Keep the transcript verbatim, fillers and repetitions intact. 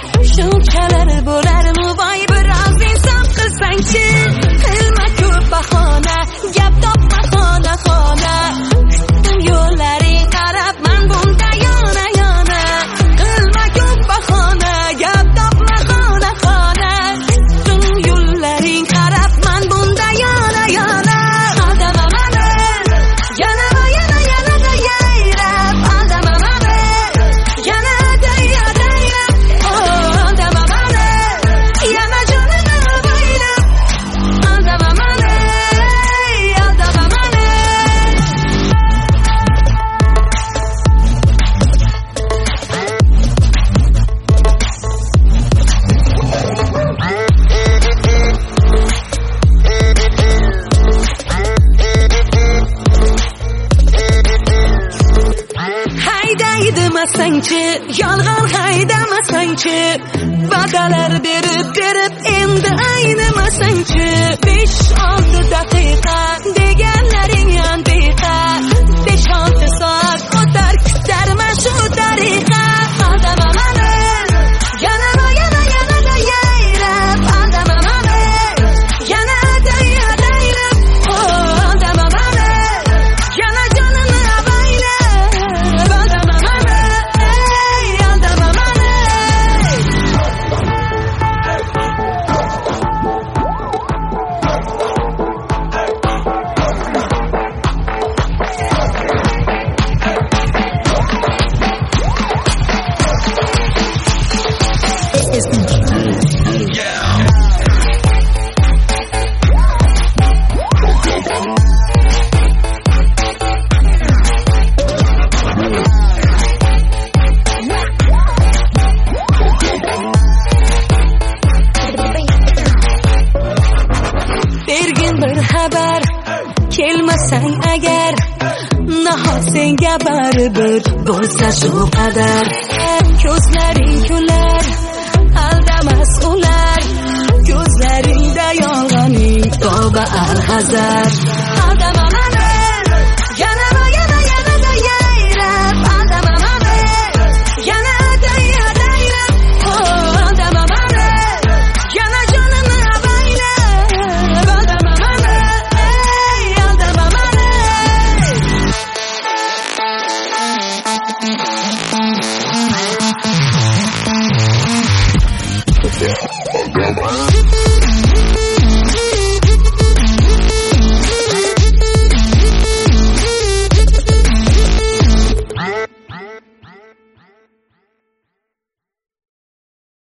shunchalar bo'larmi voy biroz insof qilsangchi qilma ko'p bahona gap topma xona xona kutdim yo'llaring qarab man bunda yona yona qilma ko'p bahona gap topma xona xona kutdim yo'llaring qarab man bunda yona yona aldama mani yana yana yana da yayrab aldama mani yana da yana aldama mani yana jonimni boylab aldama mani aldama mani haydaydimasangchi yolg'on haydamasangchi va'dalar berib berib endi aynimasangchi besh olti daqiqa deganlaring antiqa besh olti soat o'tar kutarman shu tariqa aldama mani yana yana yana da yayrab aldama mani yana da yayrab aldama mani yana jonimni avaylab aldama mani aldama mani bergin bir xabar kelmasang agar nahot senga baribir bo'lsa shu qadar ko'zlaring kular aldamas ular ko'zlaringda yolg'oning tavba alhazar aldama mani yana yana yana da yayrab aldama mani yana da yayrab aldama mani yana jonimni avaylab aldama mani aldama mani